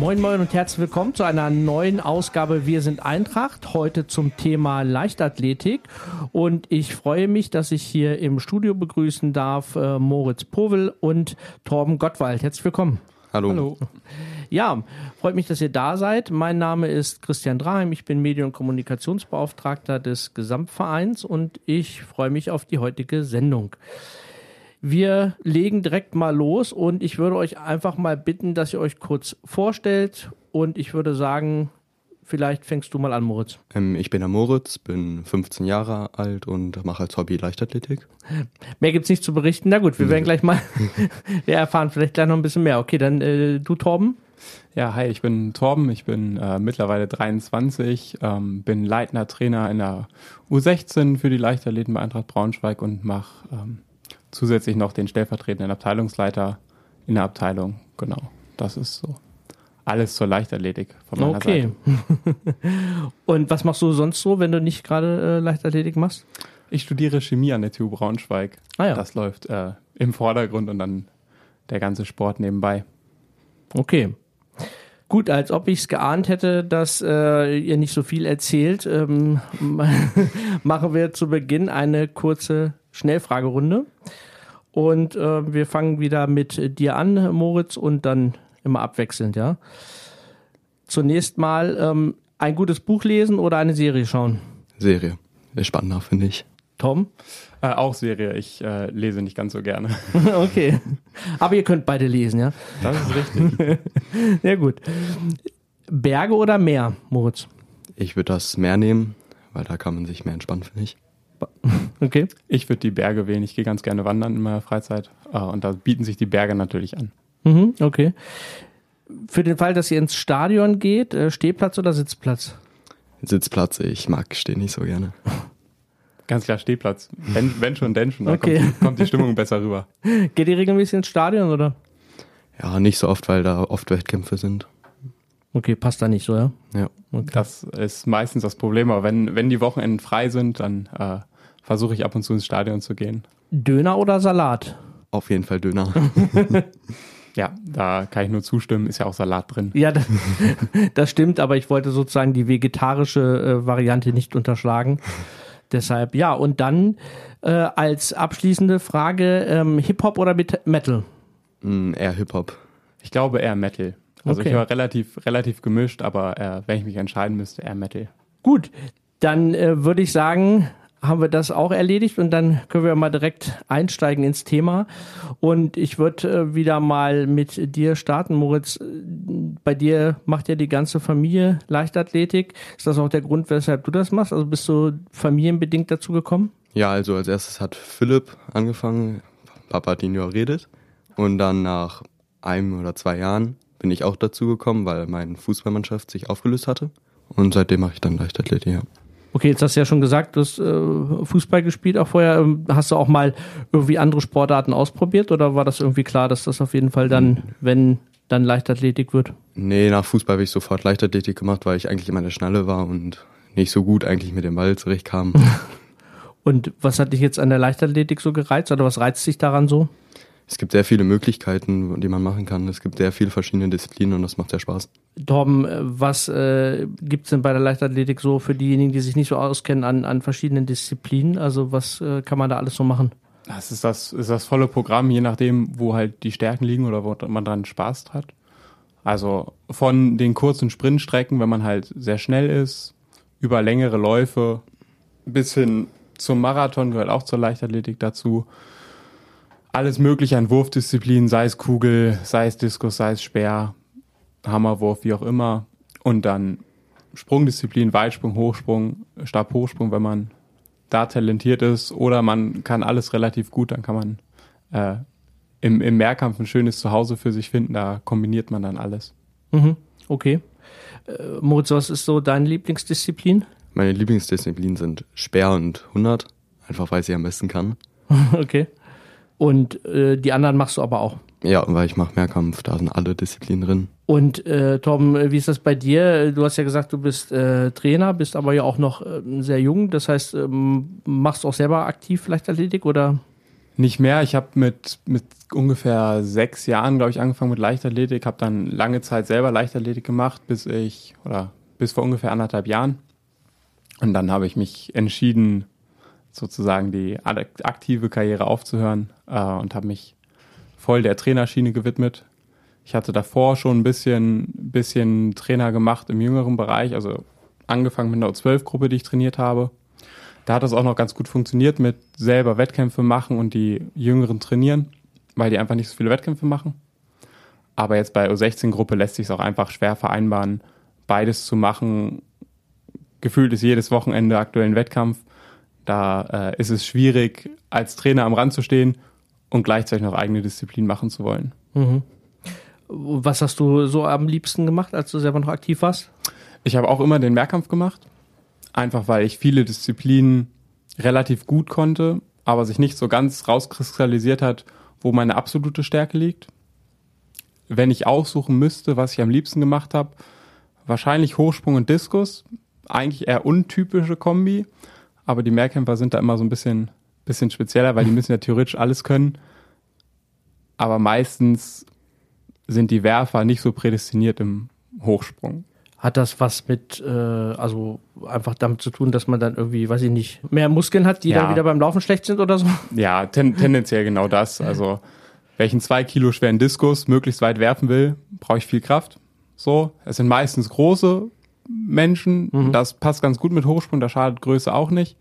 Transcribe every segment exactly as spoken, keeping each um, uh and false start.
Moin Moin und herzlich willkommen zu einer neuen Ausgabe Wir sind Eintracht, heute zum Thema Leichtathletik, und ich freue mich, dass ich hier im Studio begrüßen darf äh, Moritz Powell und Torben Gottwald. Herzlich willkommen. Hallo. Hallo. Ja, freut mich, dass ihr da seid. Mein Name ist Christian Draheim, ich bin Medien- und Kommunikationsbeauftragter des Gesamtvereins und ich freue mich auf die heutige Sendung. Wir legen direkt mal los und ich würde euch einfach mal bitten, dass ihr euch kurz vorstellt, und ich würde sagen, vielleicht fängst du mal an, Moritz. Ähm, ich bin der Moritz, bin fünfzehn Jahre alt und mache als Hobby Leichtathletik. Mehr gibt's nicht zu berichten. Na gut, wir werden gleich mal, wir erfahren vielleicht gleich noch ein bisschen mehr. Okay, dann äh, du, Torben. Ja, hi, ich bin Torben, ich bin äh, mittlerweile dreiundzwanzig, ähm, bin leitender Trainer in der U sechzehn für die Leichtathleten bei Eintracht Braunschweig und mache ähm, zusätzlich noch den stellvertretenden Abteilungsleiter in der Abteilung. Genau, das ist so alles zur Leichtathletik von meiner okay. Seite. Und was machst du sonst so, wenn du nicht gerade äh, Leichtathletik machst? Ich studiere Chemie an der T U Braunschweig. Ah, ja. Das läuft äh, im Vordergrund und dann der ganze Sport nebenbei. Okay. Gut, als ob ich es geahnt hätte, dass äh, ihr nicht so viel erzählt, ähm, machen wir zu Beginn eine kurze Schnellfragerunde. Und äh, wir fangen wieder mit dir an, Moritz, und dann immer abwechselnd, ja. Zunächst mal ähm, ein gutes Buch lesen oder eine Serie schauen? Serie. Ist spannender, finde ich. Tom? Äh, auch Serie. Ich äh, lese nicht ganz so gerne. Okay. Aber ihr könnt beide lesen, ja? Das ist richtig. Sehr gut. Berge oder Meer, Moritz? Ich würde das Meer nehmen, weil da kann man sich mehr entspannen, finde ich. Okay. Ich würde die Berge wählen. Ich gehe ganz gerne wandern in meiner Freizeit. Und da bieten sich die Berge natürlich an. Mhm, okay. Für den Fall, dass ihr ins Stadion geht, Stehplatz oder Sitzplatz? Sitzplatz, ich mag stehen nicht so gerne. Ganz klar Stehplatz. Wenn, wenn schon, denn schon. Da okay. kommt, die, kommt die Stimmung besser rüber. Geht ihr regelmäßig ins Stadion, oder? Ja, nicht so oft, weil da oft Wettkämpfe sind. Okay, passt da nicht so, ja? Ja. Okay. Das ist meistens das Problem. Aber wenn, wenn die Wochenenden frei sind, dann äh, versuche ich ab und zu ins Stadion zu gehen. Döner oder Salat? Auf jeden Fall Döner. Ja, da kann ich nur zustimmen, ist ja auch Salat drin. Ja, das, das stimmt, aber ich wollte sozusagen die vegetarische äh, Variante nicht unterschlagen. Deshalb, ja, und dann äh, als abschließende Frage, ähm, Hip-Hop oder Metal? Mm, eher Hip-Hop. Ich glaube eher Metal. Also okay. Ich höre relativ, relativ gemischt, aber äh, wenn ich mich entscheiden müsste, eher Metal. Gut, dann äh, würde ich sagen, haben wir das auch erledigt und dann können wir mal direkt einsteigen ins Thema. Und ich würde äh, wieder mal mit dir starten, Moritz. Bei dir macht ja die ganze Familie Leichtathletik. Ist das auch der Grund, weshalb du das machst? Also bist du familienbedingt dazu gekommen? Ja, also als erstes hat Philipp angefangen. Papa hat ihn überredet. Und dann nach einem oder zwei Jahren bin ich auch dazu gekommen, weil meine Fußballmannschaft sich aufgelöst hatte. Und seitdem mache ich dann Leichtathletik, ja. Okay, jetzt hast du ja schon gesagt, du hast äh, Fußball gespielt auch vorher. Hast du auch mal irgendwie andere Sportarten ausprobiert oder war das irgendwie klar, dass das auf jeden Fall dann, mhm. wenn, dann Leichtathletik wird? Nee, nach Fußball habe ich sofort Leichtathletik gemacht, weil ich eigentlich immer in der Schnalle war und nicht so gut eigentlich mit dem Ball zurechtkam. Und was hat dich jetzt an der Leichtathletik so gereizt oder was reizt dich daran so? Es gibt sehr viele Möglichkeiten, die man machen kann. Es gibt sehr viele verschiedene Disziplinen und das macht sehr Spaß. Torben, was äh, gibt es denn bei der Leichtathletik so für diejenigen, die sich nicht so auskennen an, an verschiedenen Disziplinen? Also was äh, kann man da alles so machen? Das ist das, ist das volle Programm, je nachdem, wo halt die Stärken liegen oder wo man dran Spaß hat. Also von den kurzen Sprintstrecken, wenn man halt sehr schnell ist, über längere Läufe bis hin zum Marathon gehört auch zur Leichtathletik dazu. Alles mögliche an Wurfdisziplinen, sei es Kugel, sei es Diskus, sei es Speer, Hammerwurf, wie auch immer. Und dann Sprungdisziplin, Weitsprung, Hochsprung, Stabhochsprung, wenn man da talentiert ist. Oder man kann alles relativ gut, dann kann man äh, im, im Mehrkampf ein schönes Zuhause für sich finden. Da kombiniert man dann alles. Mhm, okay. Äh, Moritz, was ist so deine Lieblingsdisziplin? Meine Lieblingsdisziplinen sind Speer und hundert, einfach weil ich sie am besten kann. Okay. Und äh, die anderen machst du aber auch? Ja, weil ich mache Mehrkampf, da sind alle Disziplinen drin. Und äh, Torben, wie ist das bei dir? Du hast ja gesagt, du bist äh, Trainer, bist aber ja auch noch äh, sehr jung. Das heißt, ähm, machst du auch selber aktiv Leichtathletik oder? Nicht mehr. Ich habe mit, mit ungefähr sechs Jahren, glaube ich, angefangen mit Leichtathletik, habe dann lange Zeit selber Leichtathletik gemacht, bis ich, oder bis vor ungefähr anderthalb Jahren. Und dann habe ich mich entschieden, sozusagen die aktive Karriere aufzuhören äh, und habe mich voll der Trainerschiene gewidmet. Ich hatte davor schon ein bisschen, bisschen Trainer gemacht im jüngeren Bereich, also angefangen mit einer U zwölf Gruppe, die ich trainiert habe. Da hat das auch noch ganz gut funktioniert mit selber Wettkämpfe machen und die Jüngeren trainieren, weil die einfach nicht so viele Wettkämpfe machen. Aber jetzt bei U sechzehn Gruppe lässt sich es auch einfach schwer vereinbaren, beides zu machen. Gefühlt ist jedes Wochenende aktuell ein Wettkampf. Da äh, ist es schwierig, als Trainer am Rand zu stehen und gleichzeitig noch eigene Disziplin machen zu wollen. Mhm. Was hast du so am liebsten gemacht, als du selber noch aktiv warst? Ich habe auch immer den Mehrkampf gemacht, einfach weil ich viele Disziplinen relativ gut konnte, aber sich nicht so ganz rauskristallisiert hat, wo meine absolute Stärke liegt. Wenn ich aussuchen müsste, was ich am liebsten gemacht habe, wahrscheinlich Hochsprung und Diskus, eigentlich eher untypische Kombi, aber die Mehrkämpfer sind da immer so ein bisschen, bisschen spezieller, weil die müssen ja theoretisch alles können, aber meistens sind die Werfer nicht so prädestiniert im Hochsprung. Hat das was mit, äh, also einfach damit zu tun, dass man dann irgendwie, weiß ich nicht, mehr Muskeln hat, die Ja. dann wieder beim Laufen schlecht sind oder so? Ja, ten, tendenziell genau das. Also, wenn ich einen zwei Kilo schweren Diskus möglichst weit werfen will, brauche ich viel Kraft. So, es sind meistens große Menschen, mhm. Das passt ganz gut mit Hochsprung, da schadet Größe auch nicht.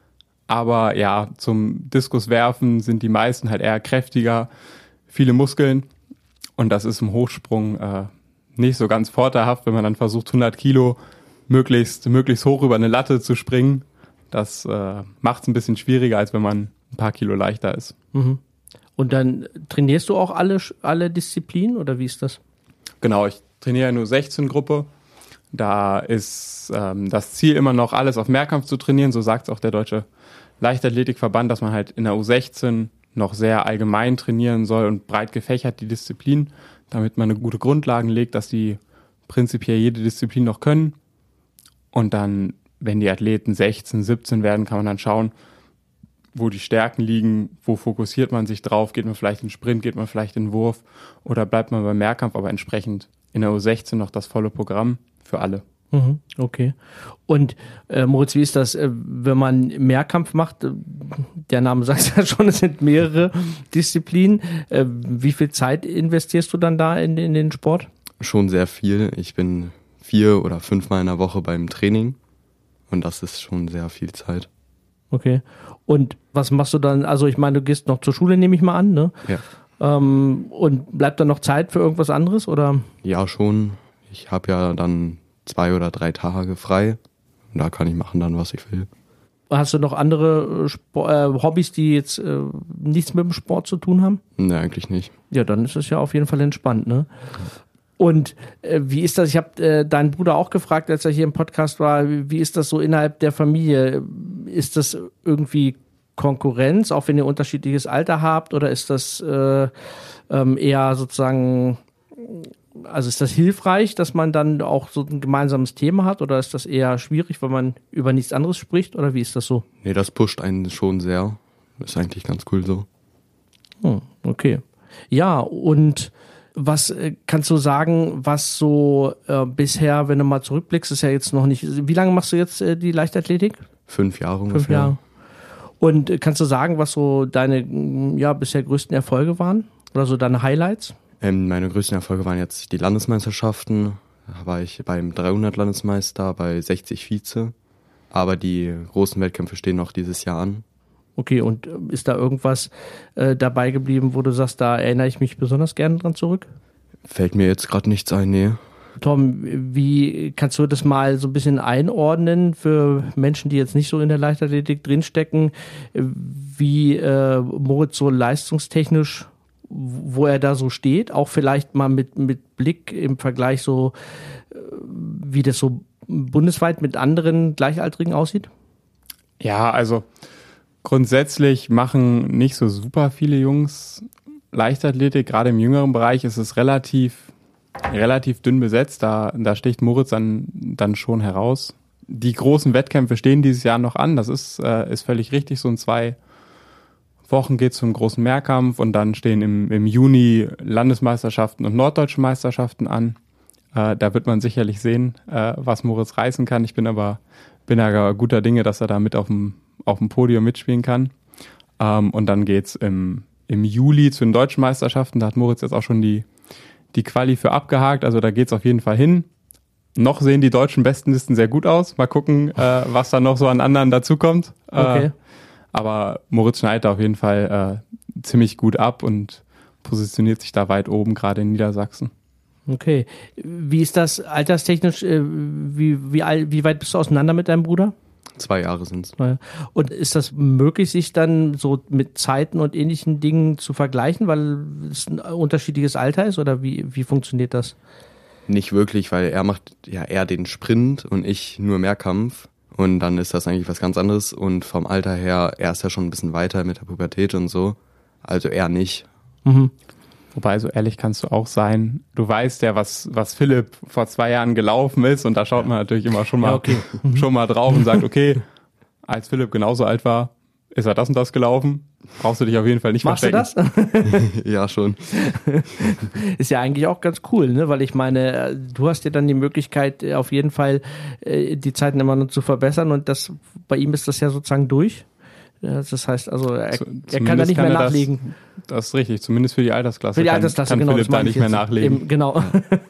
Aber ja, zum Diskuswerfen sind die meisten halt eher kräftiger, viele Muskeln. Und das ist im Hochsprung äh, nicht so ganz vorteilhaft, wenn man dann versucht, hundert Kilo möglichst, möglichst hoch über eine Latte zu springen. Das äh, macht es ein bisschen schwieriger, als wenn man ein paar Kilo leichter ist. Mhm. Und dann trainierst du auch alle, alle Disziplinen oder wie ist das? Genau, ich trainiere nur sechzehn Gruppe. Da ist ähm, das Ziel immer noch, alles auf Mehrkampf zu trainieren. So sagt es auch der Deutsche Leichtathletikverband, dass man halt in der U sechzehn noch sehr allgemein trainieren soll und breit gefächert die Disziplin, damit man eine gute Grundlagen legt, dass die prinzipiell jede Disziplin noch können. Und dann, wenn die Athleten sechzehn, siebzehn werden, kann man dann schauen, wo die Stärken liegen, wo fokussiert man sich drauf, geht man vielleicht in den Sprint, geht man vielleicht in den Wurf oder bleibt man beim Mehrkampf, aber entsprechend in der U sechzehn noch das volle Programm für alle. Mhm, okay. Und äh, Moritz, wie ist das, äh, wenn man Mehrkampf macht? Äh, der Name sagt ja schon, es sind mehrere Disziplinen. Äh, wie viel Zeit investierst du dann da in, in den Sport? Schon sehr viel. Ich bin vier oder fünfmal in der Woche beim Training und das ist schon sehr viel Zeit. Okay. Und was machst du dann? Also ich meine, du gehst noch zur Schule, nehme ich mal an, ne? Ja. Ähm, und bleibt dann noch Zeit für irgendwas anderes, oder? Ja, schon. Ich habe ja dann zwei oder drei Tage frei und da kann ich machen dann, was ich will. Hast du noch andere Sport, äh, Hobbys, die jetzt äh, nichts mit dem Sport zu tun haben? Nee, eigentlich nicht. Ja, dann ist es ja auf jeden Fall entspannt, ne? Und äh, wie ist das? Ich habe äh, deinen Bruder auch gefragt, als er hier im Podcast war, wie, wie ist das so innerhalb der Familie? Ist das irgendwie Konkurrenz, auch wenn ihr unterschiedliches Alter habt, oder ist das äh, ähm, eher sozusagen, also ist das hilfreich, dass man dann auch so ein gemeinsames Thema hat, oder ist das eher schwierig, wenn man über nichts anderes spricht, oder wie ist das so? Nee, das pusht einen schon sehr. Ist eigentlich ganz cool so. Hm, okay. Ja, und was äh, kannst du sagen, was so äh, bisher, wenn du mal zurückblickst, ist ja jetzt noch nicht, wie lange machst du jetzt äh, die Leichtathletik? Fünf Jahre ungefähr. Fünf Jahre. Und äh, kannst du sagen, was so deine ja, bisher größten Erfolge waren? Oder so deine Highlights? Ähm, meine größten Erfolge waren jetzt die Landesmeisterschaften. Da war ich beim dreihundert Landesmeister, bei sechzig Vize. Aber die großen Wettkämpfe stehen noch dieses Jahr an. Okay, und ist da irgendwas äh, dabei geblieben, wo du sagst, da erinnere ich mich besonders gerne dran zurück? Fällt mir jetzt gerade nichts ein, nee. Tom, wie kannst du das mal so ein bisschen einordnen für Menschen, die jetzt nicht so in der Leichtathletik drinstecken, wie äh, Moritz so leistungstechnisch, wo er da so steht, auch vielleicht mal mit, mit Blick im Vergleich so, wie das so bundesweit mit anderen Gleichaltrigen aussieht? Ja, also grundsätzlich machen nicht so super viele Jungs Leichtathletik. Gerade im jüngeren Bereich ist es relativ, relativ dünn besetzt. Da, da sticht Moritz dann, dann schon heraus. Die großen Wettkämpfe stehen dieses Jahr noch an. Das ist, äh, ist völlig richtig. So ein zwei Wochen geht es zum großen Mehrkampf und dann stehen im, im Juni Landesmeisterschaften und norddeutsche Meisterschaften an. Äh, da wird man sicherlich sehen, äh, was Moritz reißen kann. Ich bin aber, bin aber guter Dinge, dass er da mit auf dem, auf dem Podium mitspielen kann. Ähm, und dann geht's im, im Juli zu den deutschen Meisterschaften. Da hat Moritz jetzt auch schon die, die Quali für abgehakt. Also da geht's auf jeden Fall hin. Noch sehen die deutschen Bestenlisten sehr gut aus. Mal gucken, äh, was da noch so an anderen dazukommt. Okay. Äh, aber Moritz schneidet auf jeden Fall äh, ziemlich gut ab und positioniert sich da weit oben, gerade in Niedersachsen. Okay. Wie ist das alterstechnisch? Äh, wie, wie, alt, wie weit bist du auseinander mit deinem Bruder? Zwei Jahre sind es. Und ist das möglich, sich dann so mit Zeiten und ähnlichen Dingen zu vergleichen, weil es ein unterschiedliches Alter ist? Oder wie, wie funktioniert das? Nicht wirklich, weil er macht ja eher den Sprint und ich nur Mehrkampf. Und dann ist das eigentlich was ganz anderes. Und vom Alter her, er ist ja schon ein bisschen weiter mit der Pubertät und so. Also er nicht. Mhm. Wobei, so ehrlich kannst du auch sein. Du weißt ja, was, was Philipp vor zwei Jahren gelaufen ist. Und da schaut man natürlich immer schon mal, Ja, okay. schon mal drauf und sagt, okay, als Philipp genauso alt war, ist er das und das gelaufen. Brauchst du dich auf jeden Fall nicht Machst verstecken. du das? Ja, schon. Ist ja eigentlich auch ganz cool, ne? Weil ich meine, du hast ja dann die Möglichkeit, auf jeden Fall äh, die Zeiten immer noch zu verbessern und das bei ihm ist das ja sozusagen durch. Das heißt also, er, Zu- er kann da nicht kann mehr er das- nachlegen. Das ist richtig, zumindest für die Altersklasse. Für die kann, Altersklasse, kann genau. Philipp das da meine nicht ich mehr jetzt. nachlegen. Eben, genau.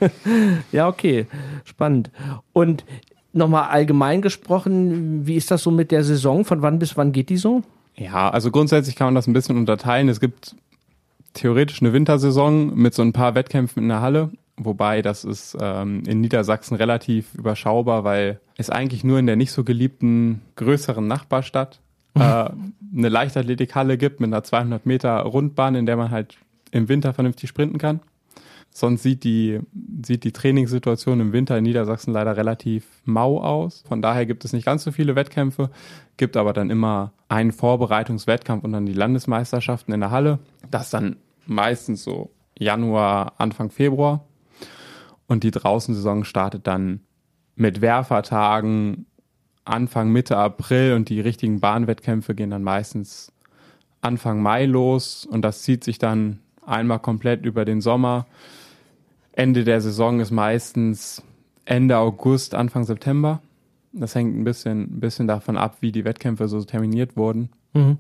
Ja, okay. Spannend. Und nochmal allgemein gesprochen, wie ist das so mit der Saison? Von wann bis wann geht die so? Ja, also grundsätzlich kann man das ein bisschen unterteilen. Es gibt theoretisch eine Wintersaison mit so ein paar Wettkämpfen in der Halle, wobei das ist ähm, in Niedersachsen relativ überschaubar, weil es eigentlich nur in der nicht so geliebten größeren Nachbarstadt äh, eine Leichtathletikhalle gibt mit einer zweihundert Meter Rundbahn, in der man halt im Winter vernünftig sprinten kann. Sonst sieht die, sieht die Trainingssituation im Winter in Niedersachsen leider relativ mau aus. Von daher gibt es nicht ganz so viele Wettkämpfe, gibt aber dann immer einen Vorbereitungswettkampf und dann die Landesmeisterschaften in der Halle. Das ist dann meistens so Januar, Anfang Februar. Und die Draußensaison startet dann mit Werfertagen Anfang, Mitte April und die richtigen Bahnwettkämpfe gehen dann meistens Anfang Mai los und das zieht sich dann einmal komplett über den Sommer. Ende der Saison ist meistens Ende August, Anfang September. Das hängt ein bisschen, ein bisschen davon ab, wie die Wettkämpfe so terminiert wurden. Mhm.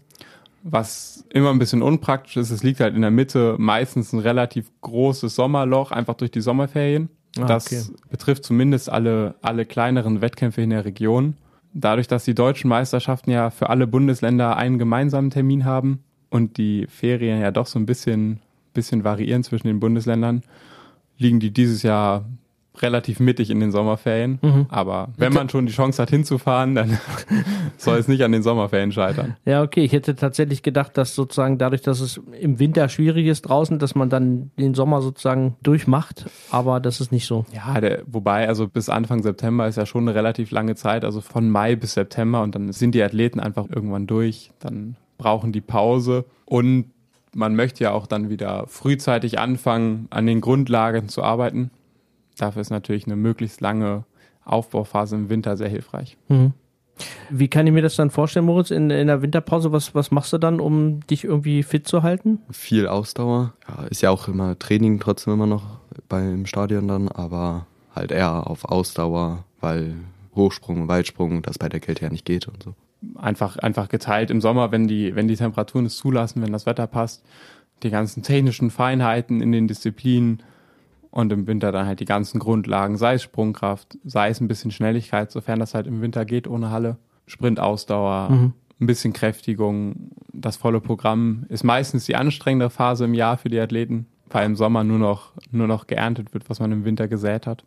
Was immer ein bisschen unpraktisch ist, es liegt halt in der Mitte meistens ein relativ großes Sommerloch, einfach durch die Sommerferien. Ah, das okay. betrifft zumindest alle, alle kleineren Wettkämpfe in der Region. Dadurch, dass die deutschen Meisterschaften ja für alle Bundesländer einen gemeinsamen Termin haben und die Ferien ja doch so ein bisschen, bisschen variieren zwischen den Bundesländern, liegen die dieses Jahr relativ mittig in den Sommerferien. Mhm. Aber wenn man schon die Chance hat hinzufahren, dann soll es nicht an den Sommerferien scheitern. Ja, okay. Ich hätte tatsächlich gedacht, dass sozusagen dadurch, dass es im Winter schwierig ist draußen, dass man dann den Sommer sozusagen durchmacht. Aber das ist nicht so. Ja, der, wobei, also bis Anfang September ist ja schon eine relativ lange Zeit, also von Mai bis September und dann sind die Athleten einfach irgendwann durch, dann brauchen die Pause und man möchte ja auch dann wieder frühzeitig anfangen, an den Grundlagen zu arbeiten. Dafür ist natürlich eine möglichst lange Aufbauphase im Winter sehr hilfreich. Mhm. Wie kann ich mir das dann vorstellen, Moritz, in, in der Winterpause? Was, was machst du dann, um dich irgendwie fit zu halten? Viel Ausdauer. Ja, ist ja auch immer Training trotzdem immer noch beim Stadion dann, aber halt eher auf Ausdauer, weil Hochsprung, Weitsprung, das bei der Kälte ja nicht geht und so. Einfach, einfach geteilt im Sommer, wenn die, wenn die Temperaturen es zulassen, wenn das Wetter passt, die ganzen technischen Feinheiten in den Disziplinen und im Winter dann halt die ganzen Grundlagen, sei es Sprungkraft, sei es ein bisschen Schnelligkeit, sofern das halt im Winter geht ohne Halle, Sprintausdauer, Mhm. ein bisschen Kräftigung, das volle Programm ist meistens die anstrengende Phase im Jahr für die Athleten, weil im Sommer nur noch, nur noch geerntet wird, was man im Winter gesät hat.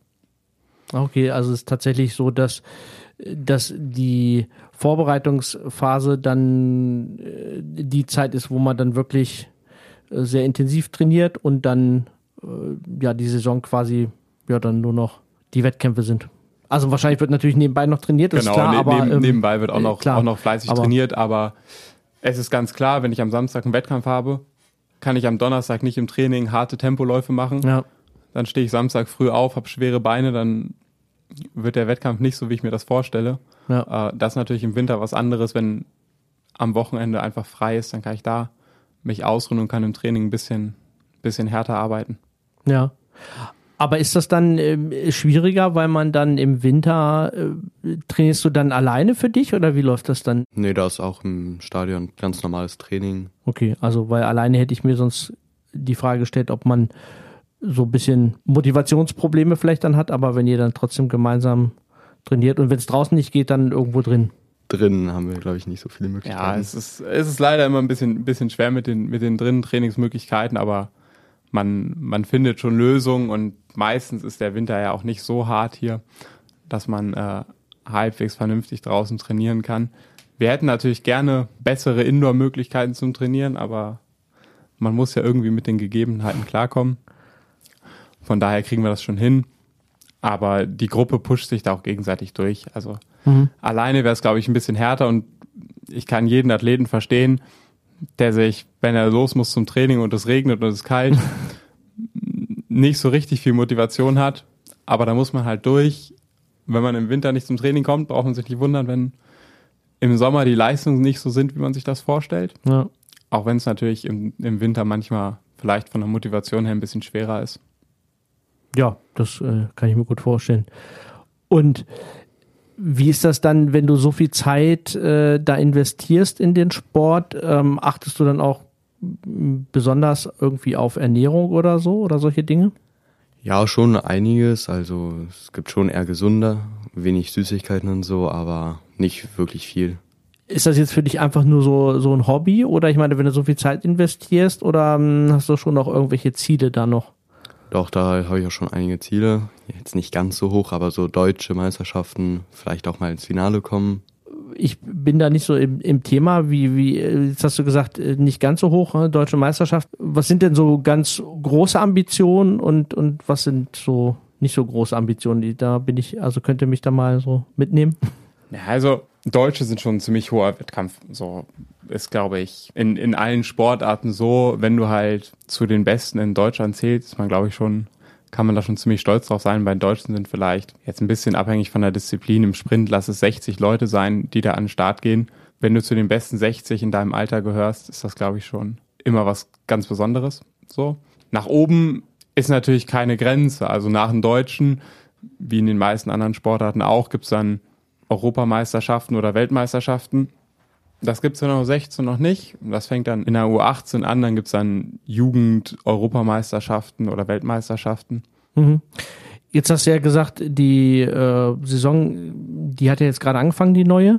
Okay, also es ist tatsächlich so, dass, dass die Vorbereitungsphase dann äh, die Zeit ist, wo man dann wirklich äh, sehr intensiv trainiert und dann äh, ja die Saison quasi ja dann nur noch die Wettkämpfe sind. Also wahrscheinlich wird natürlich nebenbei noch trainiert, das Genau, ist klar, ne- aber neben, ähm, nebenbei wird auch äh, noch, klar, auch noch fleißig aber- trainiert, aber es ist ganz klar, wenn ich am Samstag einen Wettkampf habe, kann ich am Donnerstag nicht im Training harte Tempoläufe machen. Ja. Dann stehe ich Samstag früh auf, habe schwere Beine, dann wird der Wettkampf nicht so, wie ich mir das vorstelle. Ja. Äh, das ist natürlich im Winter was anderes, wenn am Wochenende einfach frei ist, dann kann ich da mich ausruhen und kann im Training ein bisschen, bisschen härter arbeiten. Ja. Aber ist das dann äh, schwieriger, weil man dann im Winter, äh, trainierst du dann alleine für dich oder wie läuft das dann? Nee, da ist auch im Stadion ganz normales Training. Okay, also weil alleine hätte ich mir sonst die Frage gestellt, ob man so ein bisschen Motivationsprobleme vielleicht dann hat, aber wenn ihr dann trotzdem gemeinsam trainiert und wenn es draußen nicht geht, dann irgendwo drin. Drinnen haben wir, glaube ich, nicht so viele Möglichkeiten. Ja, es ist, es ist leider immer ein bisschen, bisschen schwer mit den, mit den drinnen Trainingsmöglichkeiten, aber man, man findet schon Lösungen und meistens ist der Winter ja auch nicht so hart hier, dass man äh, halbwegs vernünftig draußen trainieren kann. Wir hätten natürlich gerne bessere Indoor-Möglichkeiten zum Trainieren, aber man muss ja irgendwie mit den Gegebenheiten klarkommen. Von daher kriegen wir das schon hin. Aber die Gruppe pusht sich da auch gegenseitig durch. Also mhm. alleine wäre es, glaube ich, ein bisschen härter und ich kann jeden Athleten verstehen, der sich, wenn er los muss zum Training und es regnet und es ist kalt, nicht so richtig viel Motivation hat. Aber da muss man halt durch. Wenn man im Winter nicht zum Training kommt, braucht man sich nicht wundern, wenn im Sommer die Leistungen nicht so sind, wie man sich das vorstellt. Ja. Auch wenn es natürlich im, im Winter manchmal vielleicht von der Motivation her ein bisschen schwerer ist. Ja, das äh, kann ich mir gut vorstellen. Und wie ist das dann, wenn du so viel Zeit äh, da investierst in den Sport? Ähm, achtest du dann auch besonders irgendwie auf Ernährung oder so oder solche Dinge? Ja, schon einiges. Also es gibt schon eher gesunder, wenig Süßigkeiten und so, aber nicht wirklich viel. Ist das jetzt für dich einfach nur so, so ein Hobby? Oder ich meine, wenn du so viel Zeit investierst oder ähm, hast du schon noch irgendwelche Ziele da noch? Doch, da habe ich auch schon einige Ziele. Jetzt nicht ganz so hoch, aber so deutsche Meisterschaften, vielleicht auch mal ins Finale kommen. Ich bin da nicht so im, im Thema, wie, wie, jetzt hast du gesagt, nicht ganz so hoch, ne? Deutsche Meisterschaft. Was sind denn so ganz große Ambitionen und, und was sind so nicht so große Ambitionen? Da bin ich, also könnte mich da mal so mitnehmen. Ja, also Deutsche sind schon ein ziemlich hoher Wettkampf. So ist, glaube ich, in, in allen Sportarten so, wenn du halt zu den Besten in Deutschland zählst, ist man, glaube ich, schon, kann man da schon ziemlich stolz drauf sein. Bei den Deutschen sind vielleicht jetzt ein bisschen abhängig von der Disziplin. Im Sprint lass es sechzig Leute sein, die da an den Start gehen. Wenn du zu den besten sechzig in deinem Alter gehörst, ist das, glaube ich, schon immer was ganz Besonderes. So. Nach oben ist natürlich keine Grenze. Also nach den Deutschen, wie in den meisten anderen Sportarten auch, gibt es dann Europameisterschaften oder Weltmeisterschaften. Das gibt es in der U sechzehn noch nicht. Das fängt dann in der U achtzehn an. Dann gibt es dann Jugend-Europameisterschaften oder Weltmeisterschaften. Mhm. Jetzt hast du ja gesagt, die äh, Saison, die hat ja jetzt gerade angefangen, die neue.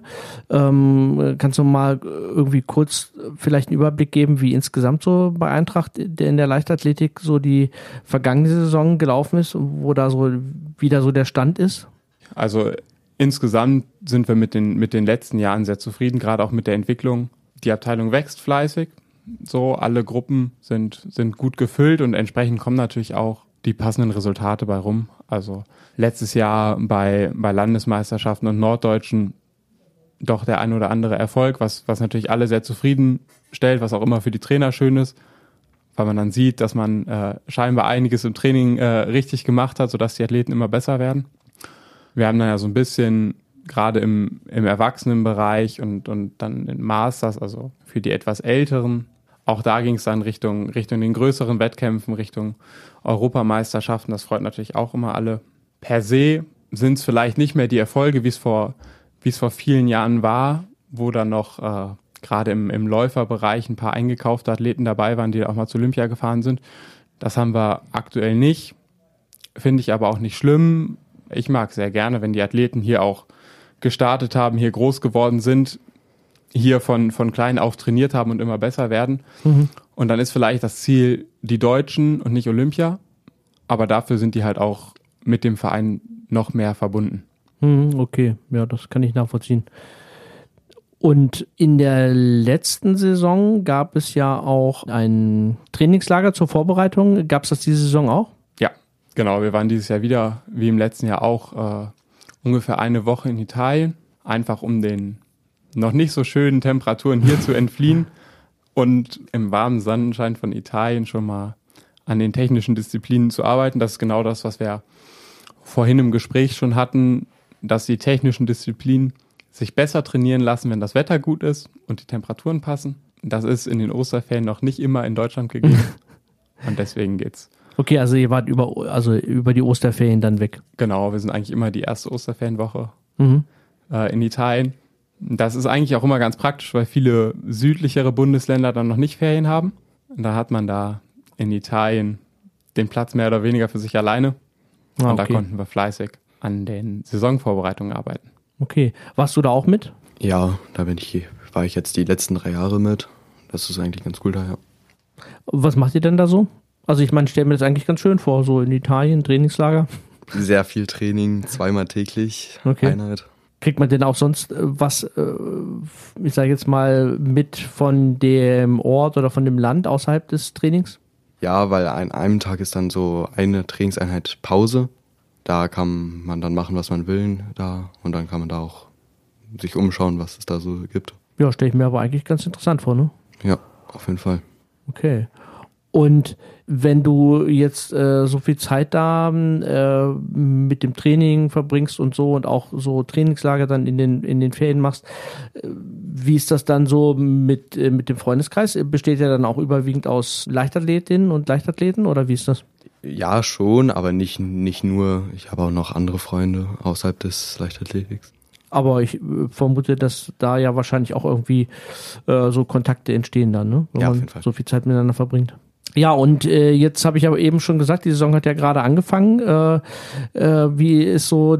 Ähm, kannst du mal irgendwie kurz vielleicht einen Überblick geben, wie insgesamt so bei Eintracht der in der Leichtathletik so die vergangene Saison gelaufen ist und wo da so wieder so der Stand ist? Also insgesamt sind wir mit den, mit den letzten Jahren sehr zufrieden, gerade auch mit der Entwicklung. Die Abteilung wächst fleißig. So, alle Gruppen sind, sind gut gefüllt und entsprechend kommen natürlich auch die passenden Resultate bei rum. Also letztes Jahr bei, bei Landesmeisterschaften und Norddeutschen doch der ein oder andere Erfolg, was, was natürlich alle sehr zufrieden stellt, was auch immer für die Trainer schön ist, weil man dann sieht, dass man äh, scheinbar einiges im Training äh, richtig gemacht hat, sodass die Athleten immer besser werden. Wir haben dann ja so ein bisschen, gerade im, im Erwachsenenbereich und, und dann in Masters, also für die etwas Älteren, auch da ging es dann Richtung, Richtung den größeren Wettkämpfen, Richtung Europameisterschaften. Das freut natürlich auch immer alle. Per se sind es vielleicht nicht mehr die Erfolge, wie es vor, wie es vor vielen Jahren war, wo dann noch äh, gerade im, im Läuferbereich ein paar eingekaufte Athleten dabei waren, die auch mal zu Olympia gefahren sind. Das haben wir aktuell nicht. Finde ich aber auch nicht schlimm. Ich mag sehr gerne, wenn die Athleten hier auch gestartet haben, hier groß geworden sind, hier von, von klein auf trainiert haben und immer besser werden. Mhm. Und dann ist vielleicht das Ziel die Deutschen und nicht Olympia. Aber dafür sind die halt auch mit dem Verein noch mehr verbunden. Mhm, okay, ja, das kann ich nachvollziehen. Und in der letzten Saison gab es ja auch ein Trainingslager zur Vorbereitung. Gab es das diese Saison auch? Ja, genau. Wir waren dieses Jahr wieder, wie im letzten Jahr auch, äh, ungefähr eine Woche in Italien. Einfach um den noch nicht so schönen Temperaturen hier zu entfliehen und im warmen Sonnenschein von Italien schon mal an den technischen Disziplinen zu arbeiten. Das ist genau das, was wir vorhin im Gespräch schon hatten, dass die technischen Disziplinen sich besser trainieren lassen, wenn das Wetter gut ist und die Temperaturen passen. Das ist in den Osterferien noch nicht immer in Deutschland gegeben. Und deswegen geht's. Okay, also ihr wart über, also über die Osterferien dann weg. Genau, wir sind eigentlich immer die erste Osterferienwoche Mhm. äh, in Italien. Das ist eigentlich auch immer ganz praktisch, weil viele südlichere Bundesländer dann noch nicht Ferien haben. Und da hat man da in Italien den Platz mehr oder weniger für sich alleine. Ah, Und da okay. konnten wir fleißig an den Saisonvorbereitungen arbeiten. Okay. Warst du da auch mit? Ja, da bin ich, war ich jetzt die letzten drei Jahre mit. Das ist eigentlich ganz cool daher. Was macht ihr denn da so? Also ich meine, ich stelle mir das eigentlich ganz schön vor, so in Italien, Trainingslager. Sehr viel Training, zweimal täglich, Okay. Einheit. Kriegt man denn auch sonst äh, was, äh, ich sage jetzt mal, mit von dem Ort oder von dem Land außerhalb des Trainings? Ja, weil an einem Tag ist dann so eine Trainingseinheit Pause. Da kann man dann machen, was man will da. Und dann kann man da auch sich umschauen, was es da so gibt. Ja, stelle ich mir aber eigentlich ganz interessant vor, ne? Ja, auf jeden Fall. Okay. Und wenn du jetzt äh, so viel Zeit da äh, mit dem Training verbringst und so und auch so Trainingslager dann in den in den Ferien machst, äh, wie ist das dann so mit äh, mit dem Freundeskreis? Besteht ja dann auch überwiegend aus Leichtathletinnen und Leichtathleten oder wie ist das? Ja, schon, aber nicht, nicht nur. Ich habe auch noch andere Freunde außerhalb des Leichtathletiks. Aber ich äh, vermute, dass da ja wahrscheinlich auch irgendwie äh, so Kontakte entstehen dann, ne? Wenn Ja, auf man jeden Fall. so viel Zeit miteinander verbringt. Ja, und äh, jetzt habe ich aber eben schon gesagt, die Saison hat ja gerade angefangen. Äh, äh, wie ist so,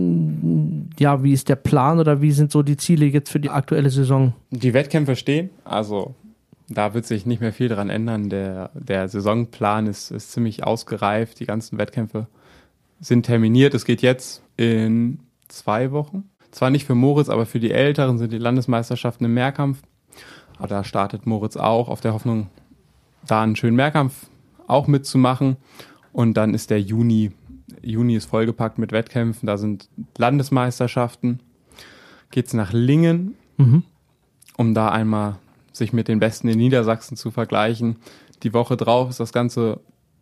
mh, ja, wie ist der Plan oder wie sind so die Ziele jetzt für die aktuelle Saison? Die Wettkämpfe stehen, also da wird sich nicht mehr viel dran ändern. Der, der Saisonplan ist, ist ziemlich ausgereift. Die ganzen Wettkämpfe sind terminiert. Es geht jetzt in zwei Wochen. Zwar nicht für Moritz, aber für die Älteren sind die Landesmeisterschaften im Mehrkampf. Aber da startet Moritz auch auf der Hoffnung, da einen schönen Mehrkampf auch mitzumachen. Und dann ist der Juni. Juni ist vollgepackt mit Wettkämpfen. Da sind Landesmeisterschaften. Geht's nach Lingen, Mhm. um da einmal sich mit den Besten in Niedersachsen zu vergleichen. Die Woche drauf ist das Ganze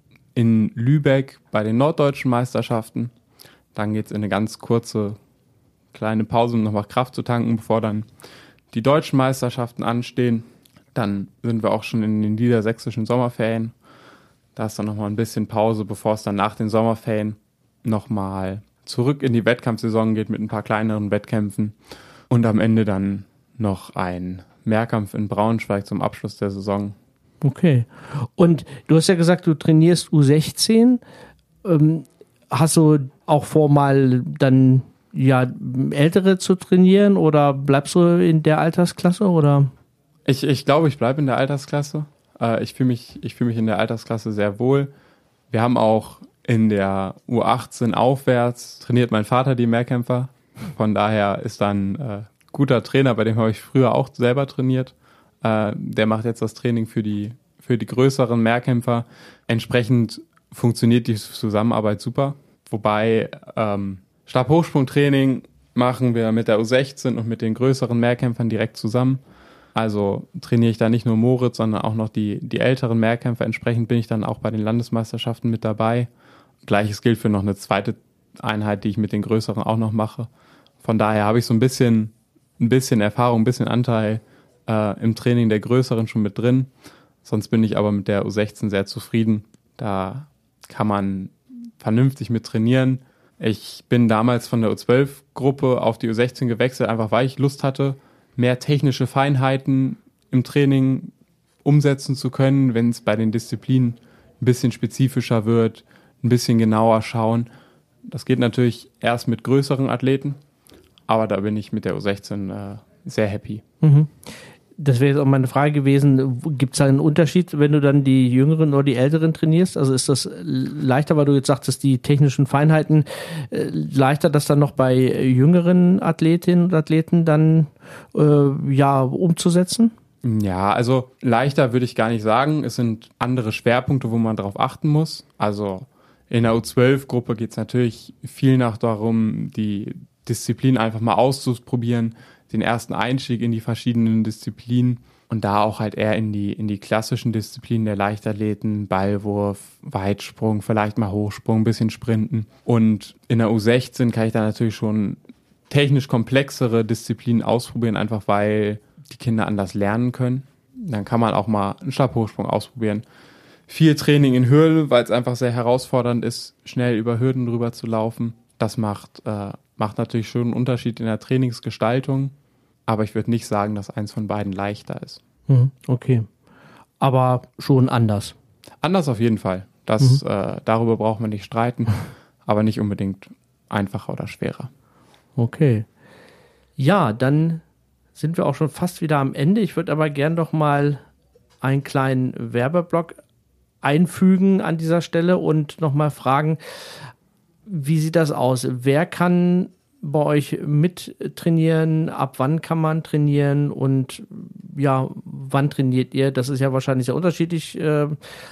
in Lübeck bei den norddeutschen Meisterschaften. Dann geht's in eine ganz kurze kleine Pause, um nochmal Kraft zu tanken, bevor dann die deutschen Meisterschaften anstehen. Dann sind wir auch schon in den niedersächsischen Sommerferien. Da ist dann nochmal ein bisschen Pause, bevor es dann nach den Sommerferien nochmal zurück in die Wettkampfsaison geht mit ein paar kleineren Wettkämpfen. Und am Ende dann noch ein Mehrkampf in Braunschweig zum Abschluss der Saison. Okay. Und du hast ja gesagt, du trainierst U sechzehn. Ähm, hast du auch vor, mal dann ja Ältere zu trainieren oder bleibst du in der Altersklasse oder? Ich, ich glaube, ich bleibe in der Altersklasse. Äh, ich fühle mich, ich fühle mich in der Altersklasse sehr wohl. Wir haben auch in der U achtzehn aufwärts trainiert mein Vater die Mehrkämpfer. Von daher ist dann äh, guter Trainer, bei dem habe ich früher auch selber trainiert. Äh, der macht jetzt das Training für die, für die größeren Mehrkämpfer. Entsprechend funktioniert die Zusammenarbeit super. Wobei ähm, Stabhochsprungtraining machen wir mit der U sechzehn und mit den größeren Mehrkämpfern direkt zusammen. Also trainiere ich da nicht nur Moritz, sondern auch noch die, die älteren Mehrkämpfer. Entsprechend bin ich dann auch bei den Landesmeisterschaften mit dabei. Gleiches gilt für noch eine zweite Einheit, die ich mit den größeren auch noch mache. Von daher habe ich so ein bisschen, ein bisschen Erfahrung, ein bisschen Anteil äh, im Training der größeren schon mit drin. Sonst bin ich aber mit der U sechzehn sehr zufrieden. Da kann man vernünftig mit trainieren. Ich bin damals von der U zwölf Gruppe auf die U sechzehn gewechselt, einfach weil ich Lust hatte, mehr technische Feinheiten im Training umsetzen zu können, wenn es bei den Disziplinen ein bisschen spezifischer wird, ein bisschen genauer schauen. Das geht natürlich erst mit größeren Athleten, aber da bin ich mit der U sechzehn äh, sehr happy. Mhm. Das wäre jetzt auch meine Frage gewesen, gibt es da einen Unterschied, wenn du dann die Jüngeren oder die Älteren trainierst? Also ist das leichter, weil du jetzt sagtest, die technischen Feinheiten, äh, leichter, das dann noch bei jüngeren Athletinnen und Athleten dann äh, ja umzusetzen? Ja, also leichter würde ich gar nicht sagen. Es sind andere Schwerpunkte, wo man darauf achten muss. Also in der U zwölf Gruppe geht es natürlich viel nach darum, die Disziplin einfach mal auszuprobieren, den ersten Einstieg in die verschiedenen Disziplinen und da auch halt eher in die, in die klassischen Disziplinen der Leichtathleten, Ballwurf, Weitsprung, vielleicht mal Hochsprung, ein bisschen Sprinten. Und in der U sechzehn kann ich da natürlich schon technisch komplexere Disziplinen ausprobieren, einfach weil die Kinder anders lernen können. dann kann man auch mal einen Stabhochsprung ausprobieren. Viel Training in Hürden, weil es einfach sehr herausfordernd ist, schnell über Hürden drüber zu laufen. Das macht, äh, macht natürlich schon einen Unterschied in der Trainingsgestaltung, aber ich würde nicht sagen, dass eins von beiden leichter ist. Okay, aber schon anders. Anders auf jeden Fall. Das, Mhm. äh, darüber braucht man nicht streiten, aber nicht unbedingt einfacher oder schwerer. Okay. Ja, dann sind wir auch schon fast wieder am Ende. Ich würde aber gern doch mal einen kleinen Werbeblock einfügen an dieser Stelle und nochmal fragen, wie sieht das aus? Wer kann bei euch mittrainieren? Ab wann kann man trainieren? Und ja, wann trainiert ihr? Das ist ja wahrscheinlich sehr unterschiedlich, äh,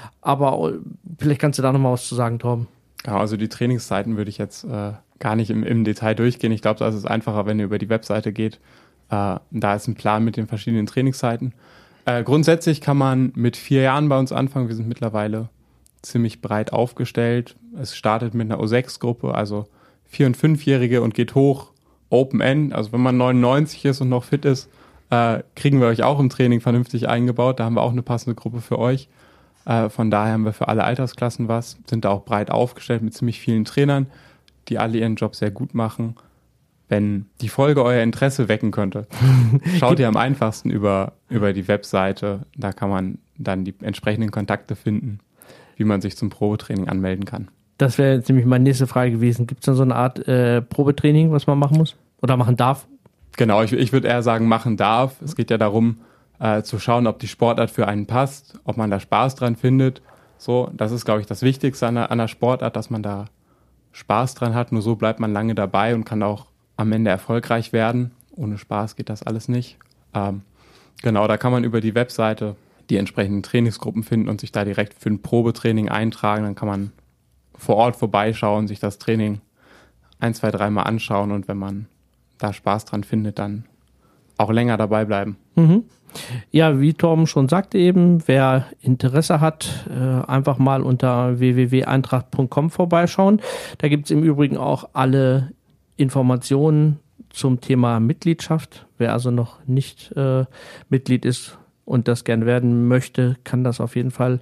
aber vielleicht kannst du da nochmal was zu sagen, Torben. Ja, also die Trainingszeiten würde ich jetzt äh, gar nicht im, im Detail durchgehen. Ich glaube, da ist es einfacher, wenn ihr über die Webseite geht. Äh, da ist ein Plan mit den verschiedenen Trainingszeiten. Äh, grundsätzlich kann man mit vier Jahren bei uns anfangen. Wir sind mittlerweile ziemlich breit aufgestellt. Es startet mit einer O sechs Gruppe, also vier- und fünfjährige und geht hoch, Open End. Also wenn man neunundneunzig ist und noch fit ist, äh, kriegen wir euch auch im Training vernünftig eingebaut. Da haben wir auch eine passende Gruppe für euch. Äh, von daher haben wir für alle Altersklassen was, sind da auch breit aufgestellt mit ziemlich vielen Trainern, die alle ihren Job sehr gut machen. Wenn die Folge euer Interesse wecken könnte, schaut ihr am einfachsten über, über die Webseite. Da kann man dann die entsprechenden Kontakte finden, wie man sich zum Probetraining anmelden kann. Das wäre jetzt nämlich meine nächste Frage gewesen. Gibt es da so eine Art äh, Probetraining, was man machen muss oder machen darf? Genau, ich, ich würde eher sagen, machen darf. Es geht ja darum, äh, zu schauen, ob die Sportart für einen passt, ob man da Spaß dran findet. So, das ist, glaube ich, das Wichtigste an der, an der Sportart, dass man da Spaß dran hat. Nur so bleibt man lange dabei und kann auch am Ende erfolgreich werden. Ohne Spaß geht das alles nicht. Ähm, genau, da kann man über die Webseite die entsprechenden Trainingsgruppen finden und sich da direkt für ein Probetraining eintragen. Dann kann man vor Ort vorbeischauen, sich das Training ein, zwei, dreimal anschauen und wenn man da Spaß dran findet, dann auch länger dabei bleiben. Mhm. Ja, wie Torben schon sagte eben, wer Interesse hat, äh, einfach mal unter w w w punkt eintracht punkt com vorbeischauen. Da gibt es im Übrigen auch alle Informationen zum Thema Mitgliedschaft. Wer also noch nicht äh, Mitglied ist und das gern werden möchte, kann das auf jeden Fall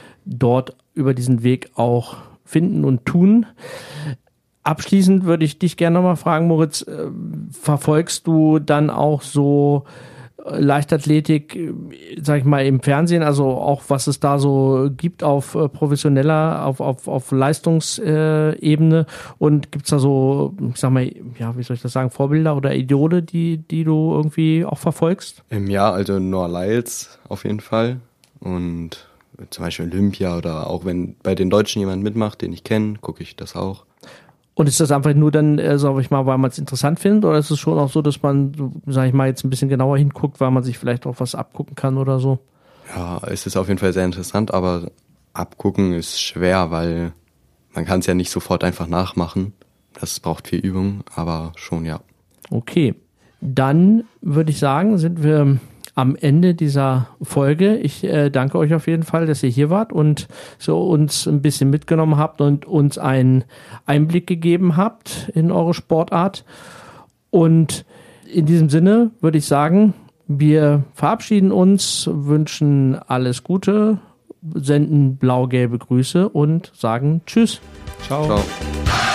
dort über diesen Weg auch finden und tun. Abschließend würde ich dich gerne nochmal fragen, Moritz, äh, verfolgst du dann auch so Leichtathletik, sag ich mal, im Fernsehen, also auch was es da so gibt auf äh, professioneller, auf, auf, auf Leistungsebene äh, und gibt's da so, ich sag mal, ja, wie soll ich das sagen, Vorbilder oder Idole, die, die du irgendwie auch verfolgst? Im Jahr also Noah Lyles auf jeden Fall und zum Beispiel Olympia oder auch wenn bei den Deutschen jemand mitmacht, den ich kenne, gucke ich das auch. Und ist das einfach nur dann, äh, sag ich mal, weil man es interessant findet, oder ist es schon auch so, dass man, so, sag ich mal, jetzt ein bisschen genauer hinguckt, weil man sich vielleicht auch was abgucken kann oder so? Ja, es ist auf jeden Fall sehr interessant, aber abgucken ist schwer, weil man kann es ja nicht sofort einfach nachmachen. Das braucht viel Übung, aber schon, ja. Okay, dann würde ich sagen, sind wir am Ende dieser Folge. Ich äh, danke euch auf jeden Fall, dass ihr hier wart und so uns ein bisschen mitgenommen habt und uns einen Einblick gegeben habt in eure Sportart. Und in diesem Sinne würde ich sagen, wir verabschieden uns, wünschen alles Gute, senden blau-gelbe Grüße und sagen Tschüss. Ciao. Ciao.